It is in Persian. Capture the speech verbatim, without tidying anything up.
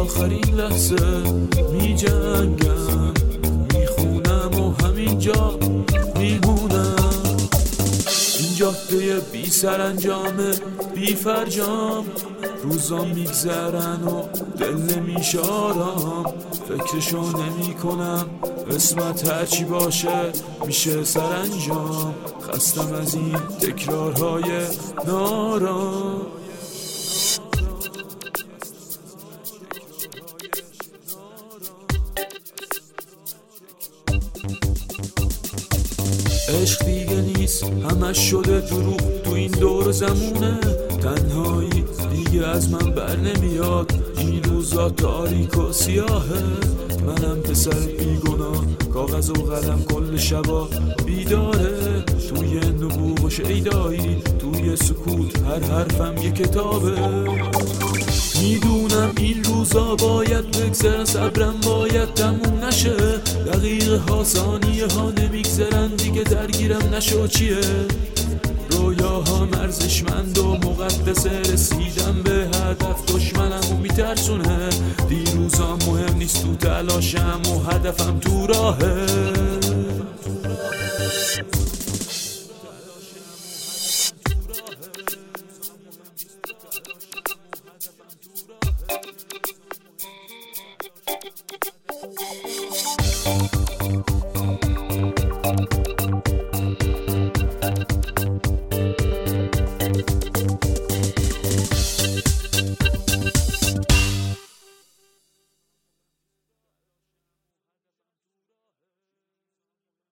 آخرین لحظه می جنگم، میخونم و همینجا میمونم. این جاده بی سرانجامه بی فرجام، روزا میگذرن و دل نمیشارم. فکرشو نمی کنم قسمت هرچی باشه میشه سرانجام. خستم از این تکرارهای نارام. عشق دیگه نیست همش شده دروغ تو این دور زمونه. تنهایی دیگه از من بر نمیاد، این روزا تاریک و سیاهه. منم پسر بیگناه، کاغذ و قلم کل شبا بیداره. توی نبوغ و شیدایی، توی سکوت هر حرفم یه کتابه. میدونم این روزا باید بگذرن، صبرم باید تموم نشه. دقیقه ها ثانیه ها نمیگذرن دیگه، درگیرم نشو چیه. رویاها ارزشمند و مقدسه، رسیدم به هدف دشمنم و میترسونه. دیروزا مهم نیست تو تلاشم و هدفم تو راهه.